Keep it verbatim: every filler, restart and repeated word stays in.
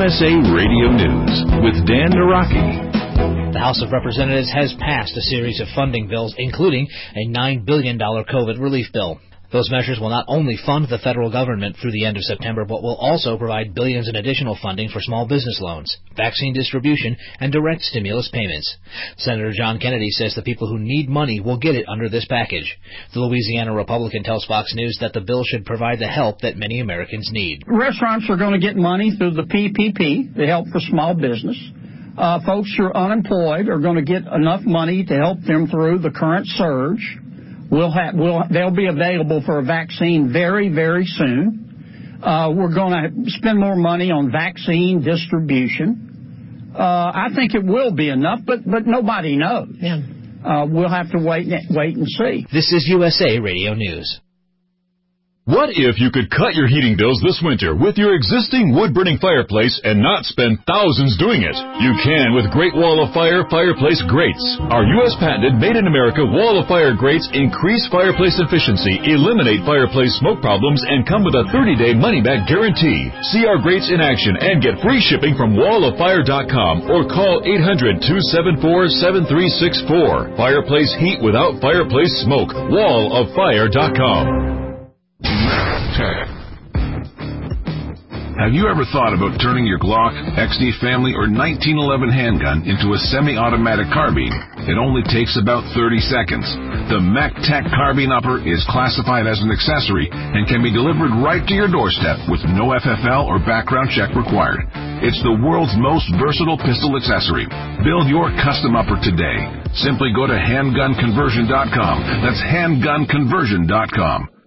S A Radio News with Dan Naraki. The House of Representatives has passed a series of funding bills, including a nine billion dollars COVID relief bill. Those measures will not only fund the federal government through the end of September, but will also provide billions in additional funding for small business loans, vaccine distribution, and direct stimulus payments. Senator John Kennedy says the people who need money will get it under this package. The Louisiana Republican tells Fox News that the bill should provide the help that many Americans need. Restaurants are going to get money through the P P P, the Help for Small Business. Uh, folks who are unemployed are going to get enough money to help them through the current surge. We'll have, we'll, they'll be available for a vaccine very, very soon. Uh, we're going to spend more money on vaccine distribution. Uh, I think it will be enough, but, but nobody knows. Yeah. Uh, we'll have to wait, wait and see. This is U S A Radio News. What if you could cut your heating bills this winter with your existing wood-burning fireplace and not spend thousands doing it? You can with Great Wall of Fire fireplace grates. Our U S patented made-in-America Wall of Fire grates increase fireplace efficiency, eliminate fireplace smoke problems, and come with a thirty-day money-back guarantee. See our grates in action and get free shipping from wall of fire dot com or call eight hundred, two seven four, seven three six four. Fireplace heat without fireplace smoke. wall of fire dot com. Have you ever thought about turning your Glock, X D Family, or nineteen eleven handgun into a semi-automatic carbine? It only takes about thirty seconds. The MacTac Carbine Upper is classified as an accessory and can be delivered right to your doorstep with no F F L or background check required. It's the world's most versatile pistol accessory. Build your custom upper today. Simply go to handgun conversion dot com. That's handgun conversion dot com.